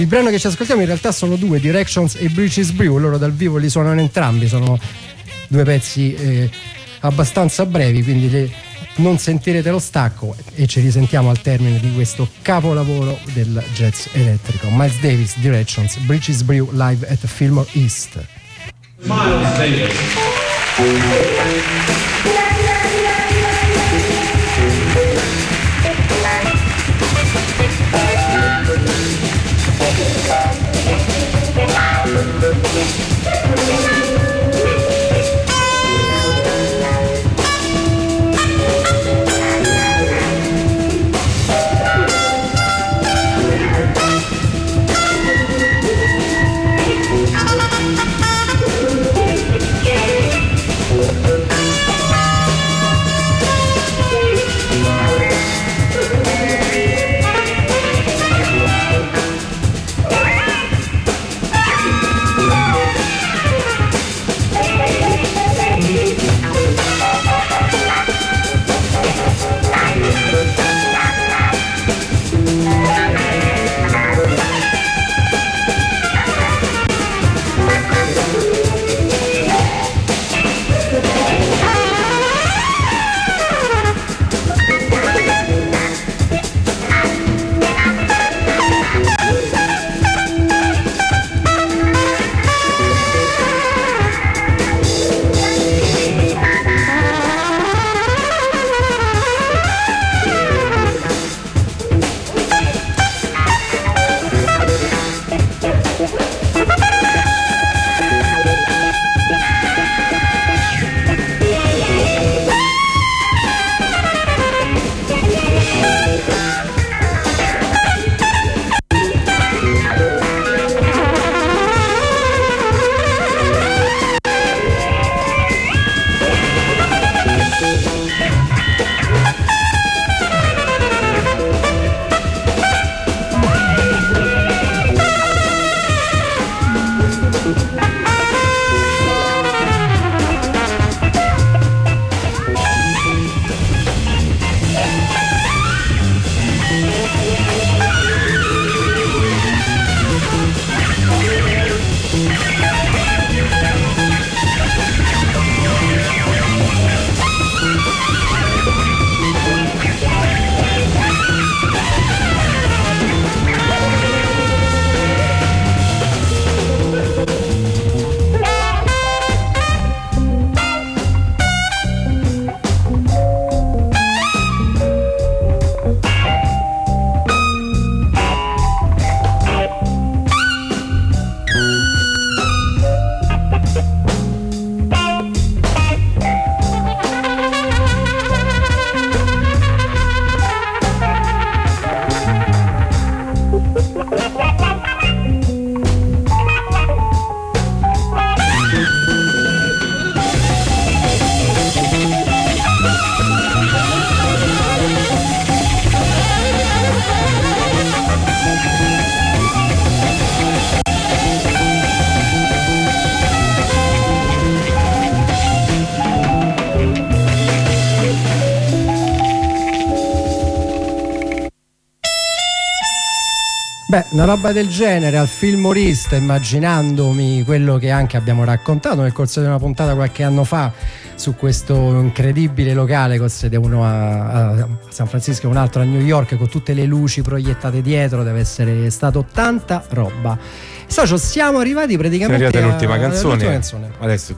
Il brano che ci ascoltiamo in realtà sono due, Directions e Bridges Brew, loro dal vivo li suonano entrambi, sono due pezzi abbastanza brevi, quindi non sentirete lo stacco e ci risentiamo al termine di questo capolavoro del jazz elettrico. Miles Davis, Directions, Bridges Brew live at Fillmore East. Miles Davis. Beh, una roba del genere al Fillmore East, immaginandomi quello che anche abbiamo raccontato nel corso di una puntata qualche anno fa su questo incredibile locale con sede uno a San Francisco e un altro a New York, con tutte le luci proiettate dietro, deve essere stato tanta roba. Socio, siamo arrivati praticamente all'ultima canzone. Adesso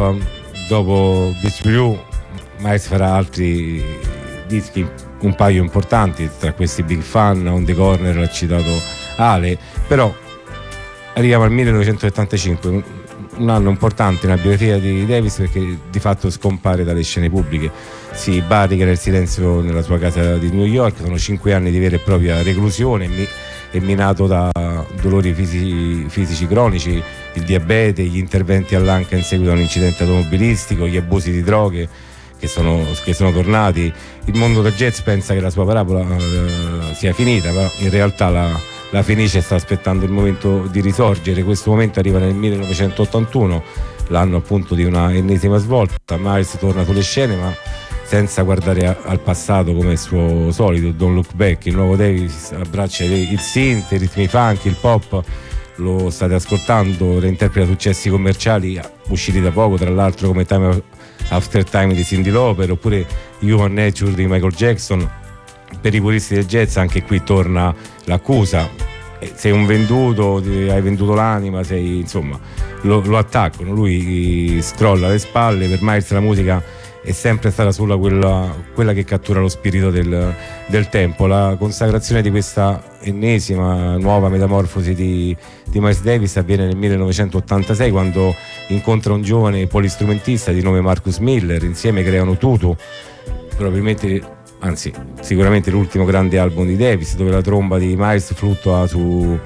dopo Beach Brew Miles farà altri dischi, un paio importanti, tra questi Big Fun, On the Corner, l'ha citato Ale, però arriviamo al 1975, un anno importante nella biografia di Davis, perché di fatto scompare dalle scene pubbliche, si barrica nel silenzio nella sua casa di New York. Sono 5 anni di vera e propria reclusione e minato da dolori fisici cronici, il diabete, gli interventi all'anca in seguito a un incidente automobilistico, gli abusi di droghe che sono tornati. Il mondo del jazz pensa che la sua parabola sia finita, però in realtà la Fenice sta aspettando il momento di risorgere. Questo momento arriva nel 1981, l'anno appunto di una ennesima svolta. Miles torna sulle scene, ma senza guardare al passato come è suo solito. Don't Look Back, il nuovo Davis abbraccia il synth, i ritmi funk, il pop. Lo state ascoltando, reinterpreta successi commerciali usciti da poco, tra l'altro, come Time After Time di Cyndi Lauper, oppure Human Nature di Michael Jackson. Per i puristi del jazz anche qui torna l'accusa: sei un venduto, hai venduto l'anima, insomma lo attaccano, lui scrolla le spalle. Per Miles la musica è sempre stata solo quella che cattura lo spirito del tempo. La consacrazione di questa ennesima nuova metamorfosi di Miles Davis avviene nel 1986, quando incontra un giovane polistrumentista di nome Marcus Miller. Insieme creano Tutu, sicuramente l'ultimo grande album di Davis, dove la tromba di Miles fluttua su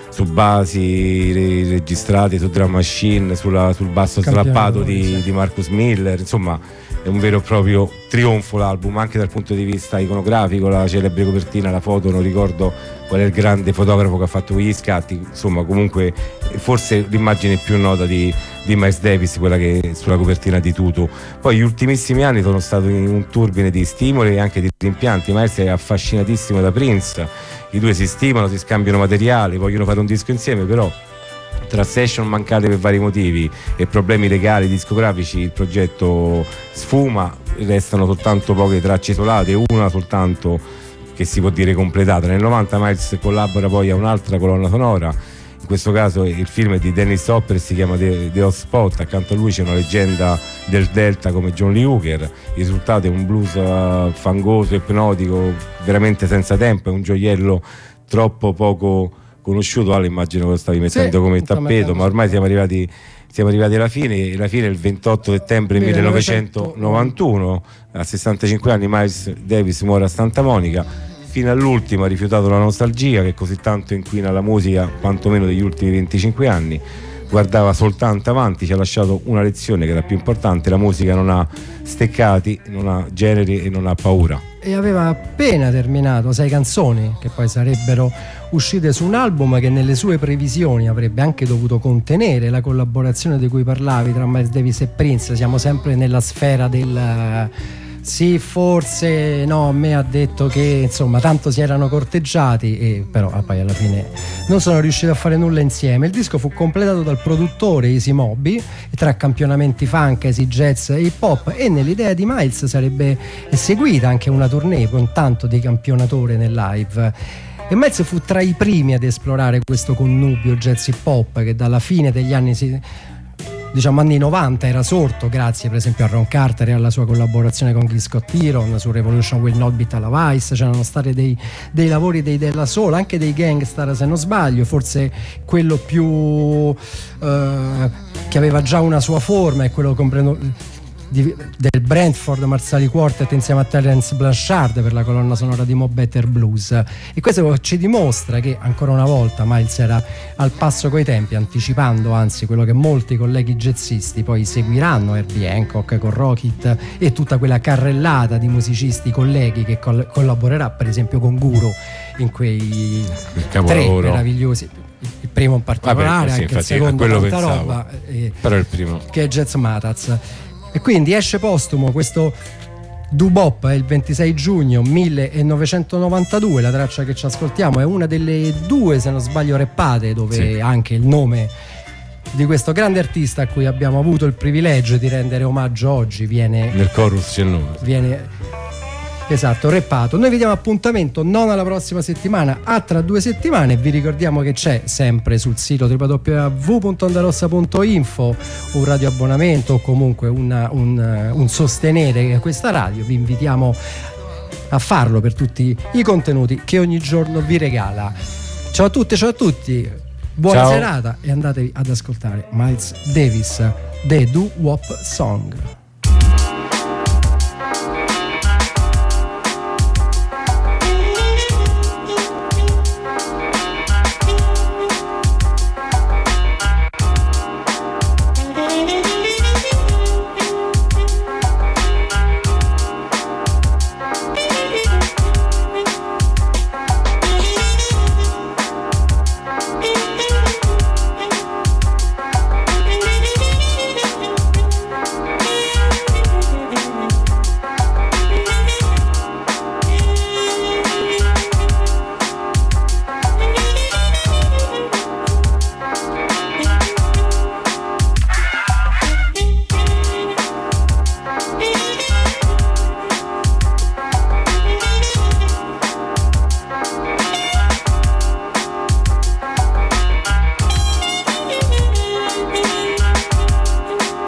basi registrate su drum machine, sul basso slappato di Marcus Miller. Insomma, è un vero e proprio trionfo l'album, anche dal punto di vista iconografico. La celebre copertina, la foto, non ricordo qual è il grande fotografo che ha fatto quegli scatti, insomma, comunque forse l'immagine più nota di Miles Davis, quella che è sulla copertina di Tutu. Poi gli ultimissimi anni sono stati un turbine di stimoli e anche di rimpianti. Miles è affascinatissimo da Prince, i due si stimano, si scambiano materiali, vogliono fare un disco insieme, però tra session mancate per vari motivi e problemi legali discografici il progetto sfuma, restano soltanto poche tracce isolate, una soltanto che si può dire completata. Nel 90 Miles collabora poi a un'altra colonna sonora, in questo caso il film è di Dennis Hopper, si chiama The Hot Spot. Accanto a lui c'è una leggenda del Delta come John Lee Hooker. Il risultato è un blues fangoso, ipnotico, veramente senza tempo, è un gioiello troppo poco conosciuto. Ale, immagino che lo stavi mettendo come tappeto, ma ormai siamo arrivati alla fine. La fine è il 28 settembre 1991, a 65 anni Miles Davis muore a Santa Monica. Fino all'ultimo ha rifiutato la nostalgia che così tanto inquina la musica, quantomeno degli ultimi 25 anni. Guardava soltanto avanti, ci ha lasciato una lezione che è la più importante: la musica non ha steccati, non ha generi e non ha paura. E aveva appena terminato 6 canzoni che poi sarebbero uscite su un album che nelle sue previsioni avrebbe anche dovuto contenere la collaborazione di cui parlavi tra Miles Davis e Prince. Siamo sempre nella sfera del sì, forse no, a me ha detto che insomma tanto si erano corteggiati, e però poi alla fine non sono riusciti a fare nulla insieme. Il disco fu completato dal produttore Easy Moby, tra campionamenti funk, easy jazz e hip hop, e nell'idea di Miles sarebbe seguita anche una tournée con tanto di campionatore nel live. E Miles fu tra i primi ad esplorare questo connubio jazz hip hop che dalla fine degli anni anni 90 era sorto grazie per esempio a Ron Carter e alla sua collaborazione con Gil Scott-Heron su Revolution Will Not Be Televised. C'erano stati dei lavori dei Della Soul, anche dei Gangstar se non sbaglio. Forse quello più che aveva già una sua forma è quello del Brentford Marsali Quartet insieme a Terence Blanchard per la colonna sonora di Mo' Better Blues. E questo ci dimostra che ancora una volta Miles era al passo coi tempi, anticipando anzi quello che molti colleghi jazzisti poi seguiranno, Herbie Hancock con Rockit e tutta quella carrellata di musicisti colleghi che collaborerà per esempio con Guru in quei 3 meravigliosi, il primo in particolare, sì, anche il secondo tanta roba, però il primo che è Jazz Mataz. E quindi esce postumo questo Doo-Bop il 26 giugno 1992. La traccia che ci ascoltiamo è una delle 2, se non sbaglio, rappate, dove sì, anche il nome di questo grande artista a cui abbiamo avuto il privilegio di rendere omaggio oggi viene nel chorus, c'è il nome, esatto, rappato. Noi vi diamo appuntamento non alla prossima settimana, a tra 2 settimane. Vi ricordiamo che c'è sempre sul sito www.ondarossa.info un radioabbonamento o comunque un sostenere questa radio. Vi invitiamo a farlo per tutti i contenuti che ogni giorno vi regala. Ciao a tutte, ciao a tutti, buona serata e andatevi ad ascoltare Miles Davis, The Doo-Wop Song.